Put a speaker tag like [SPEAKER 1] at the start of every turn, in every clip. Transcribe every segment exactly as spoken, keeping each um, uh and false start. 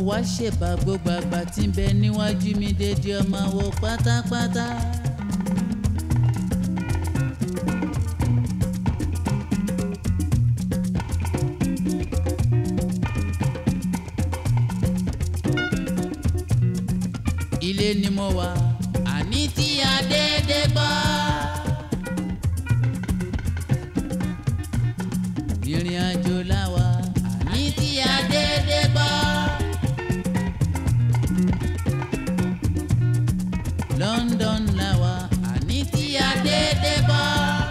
[SPEAKER 1] wá ṣèbà gbogbo àgbà tí ń bẹ níwájú mi dédé ọmọ wo pátápátá. ilé ni mo wà àní tí a dédé gbọ́. ìrìn àjò láwa àní tí a dédé gbọ́. London láwa àní tí a dédé gbọ́.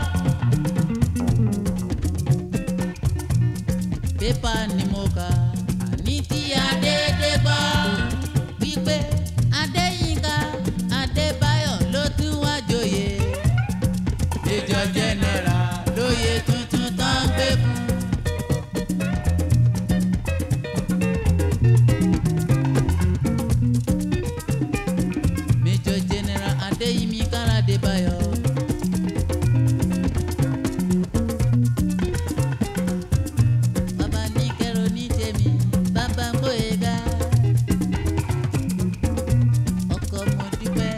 [SPEAKER 1] pépà ni mo kà àní tí a dédé gbọ́. wípé Adéyínká Adébáyọ̀ ló tún wá joyè. Major General lóyè tuntun tán gbé fún. Major General Adéyínká Adébáyọ̀. Bàbá ní kẹ́rọ ní tèmi bàbá Gbóyèga. ọkọ mo dúpẹ́.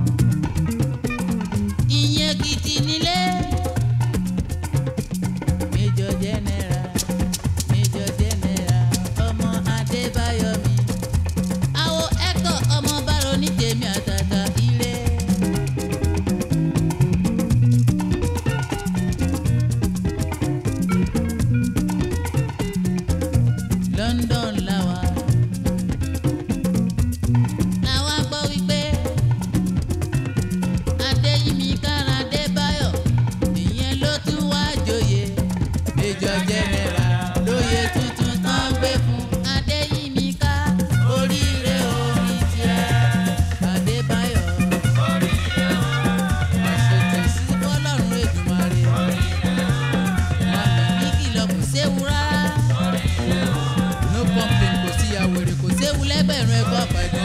[SPEAKER 1] ìyẹn kìtì nílé. Major General Major General ọmọ Adébáyọ̀ mi. àwo ẹ̀kọ́ ọmọ bárò ní tèmi àtàtà ilé. London làwà làwà gbọ́ wípé Adéyínká Adébáyọ̀ ìyẹn ló tún wá joyè. Major General lóyè tuntun tán gbé fún Adéyínká. oríire orí tiẹ̀ Adébáyọ̀. àṣetì sí Ọlọ́run Èdùmàrè. màmí ní kìlọ̀ kò séwu rárá. no complain kò sí àwèrè kò séwu lẹ́gbẹ̀rún ẹgbẹ́ ọ̀pá ẹgbẹ́.